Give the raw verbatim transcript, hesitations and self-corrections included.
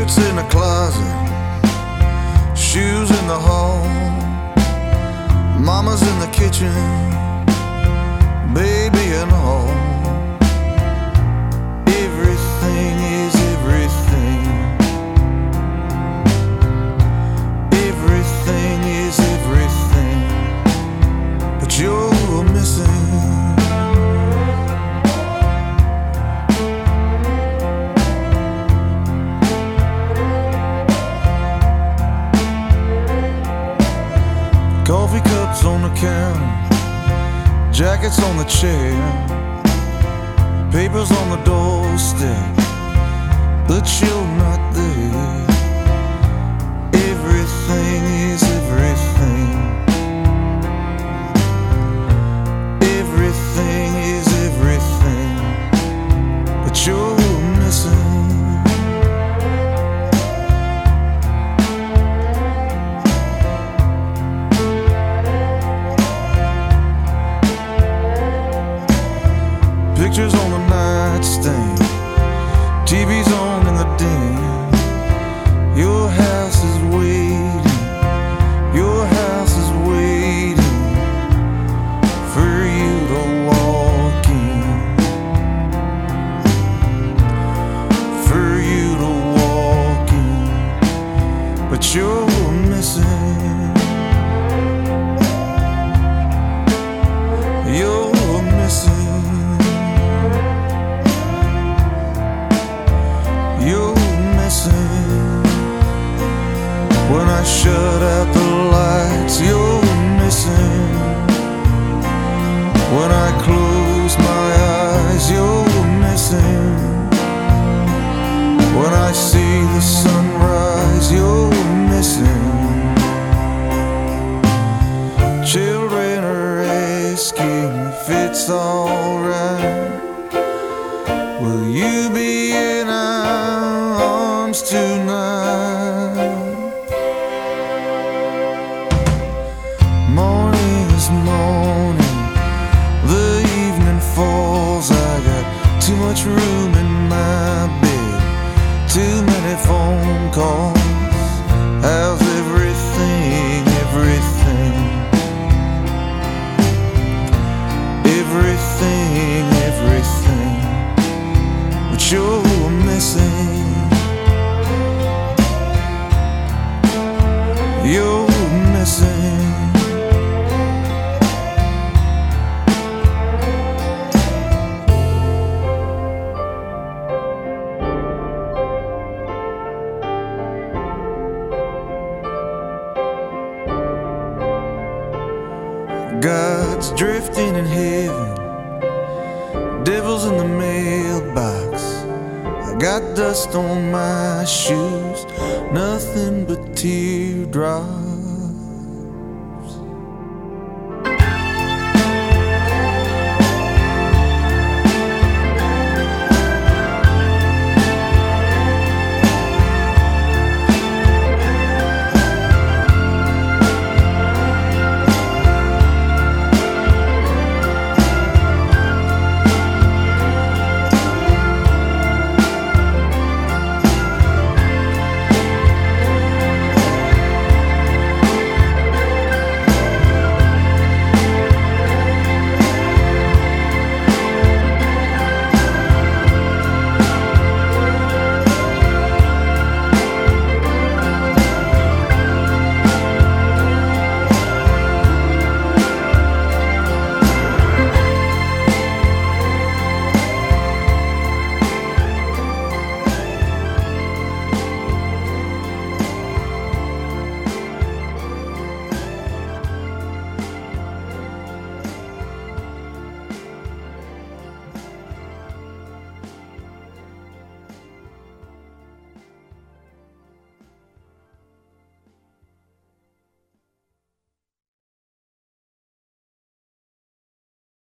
Coats in the closet, shoes in the hall, mama's in the kitchen, baby and all. Everything is everything. Everything is everything, but you're missing. Coffee cups on the counter, jackets on the chair, papers on the doorstep, but you're not there. Everything is everything. Everything is everything, but you're missing. Pictures on the nightstand, T V's on in the den. Your house is waiting, your house is waiting for you to walk in, for you to walk in, but you're missing. You're missing. You're missing. When I shut out the lights, you're missing. When I close my eyes, you're missing. When I see the sunrise, you're missing. Children are asking if it's alright. Will you be in our arms tonight? Morning is morning, the evening falls. I got too much room in my bed, too many phone calls. How's everything, everything? Everything, everything, but you're missing. You're missing. God's drifting in heaven, devil's in the mailbox. I got dust on my shoes, nothing but teardrops.